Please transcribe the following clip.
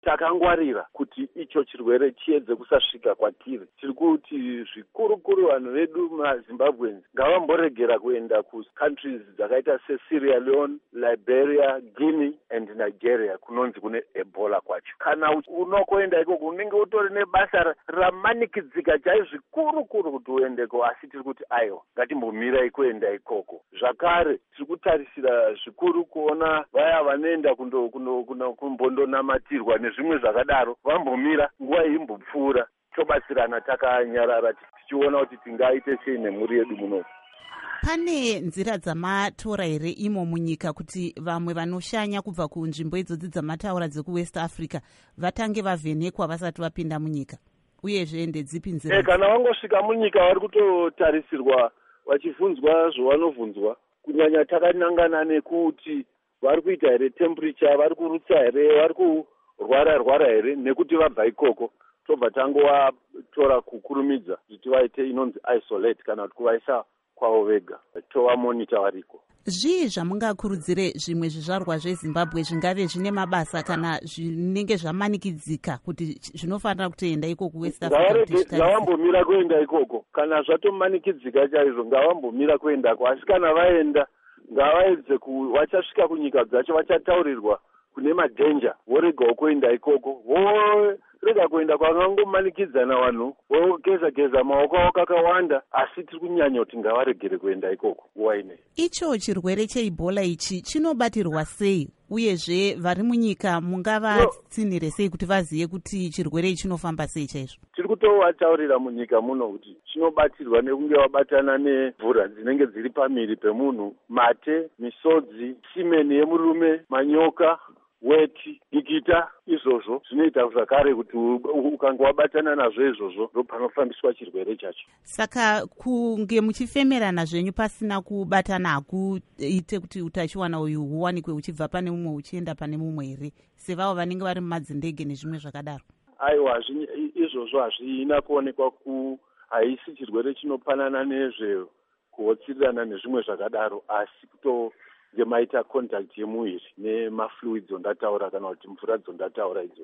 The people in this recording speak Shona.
takangwarira kuti icho chirwere chiedze kusasvika kwatiri. Tiri kuti zvikuru vanhu vedu maZimbabweans ngavamboregera kuenda kucountries dzakaita seSierra Leone, Liberia, Guinea and Nigeria kunonzi kune Ebola kwacho. Kana unokoenda ikoko unenge utori nebasa ramanikidzika chai zvikuru kuti uendeko, asi tiri kuti aiwa ngatimbomira ikuenda ikoko. Zvakare tiri kutarisira zvikuru kuona vaya vanoenda kumbondonamatirwa nezvimwe zvakadaro vambomira nguva imbopfuura, tobatsirana takanyarara tichiona kuti tingaite sei nemhuri yedu muno. Pane nzira dzamatora here imo munyika kuti vamwe vanoshanya kubva kunzvimbo idzodzi dzamataura dzekuWest Africa vatange vavhenekwa vasati vapinda munyika, uyezve ndedzipi nzira? Kana vangosvika munyika vari kutotarisirwa vachibvunzwa zvavanovhunzwa, kunyanya takanangana nekuti vari kuita here temperature, vari kurutsa here, vari kurwara here, nekuti vabva ikoko tobva tangovatora kukurumidza kuti vaite inonzi isolate kana kuti kuvaisa kwavo vega, tovamonita variko. Zvii zvamungakurudzire zvimwe zvizvarwa zveZimbabwe zvingave zvine mabasa kana zvinenge zvamanikidzika kuti zvinofanira kutoenda ikoko kuWest Africa? Ngavambomira kuenda ikoko. Kana zvatomanikidzika chaizvo ngavambomira kuendako, asi kana vaenda ngavaedze vachasvika kunyika dzacho vachataurirwa kune madhenja, voregawo kuenda ikoko, vorega kuenda kwakangomanikidzana vanhu, vogeza maoko avo kakawanda, asi tiri kunyanya kuti ngavaregere kuenda ikoko nguva ineyi. Icho chirwere cheIbola ichi chinobatirwa sei, uyezve vari munyika mungavatsinhire sei kuti vazive kuti chirwere ichi chinofamba sei chaizvo? Tiri kutovataurira munyika muno kuti chinobatirwa nekunge wabatana nemvura dzinenge dziri pamiri pemunhu, mate, misodzi, simeni yemurume, manyoka, weti, dikita, izvozvo zvinoita zvakare kuti ukange wabatana nazvo izvozvo ndo panofambiswa chirwere chacho. Saka kunge muchifemerana zvenyu pasina kubatana hakuite kuti utachiwana uyu huwanikwe uchibva pane mumwe uchienda pane mumwe here, sevavo vanenge vari mumadzindege nezvimwe zvakadaro? Aiwa, izvozvo hazvina kuonekwa haisi chirwere chinopanana nezvekuhotsirirana nezvimwe zvakadaro, asi ngemaita contact yemuviri nemafluids ondataura kana kuti mvura dzondataura idzo.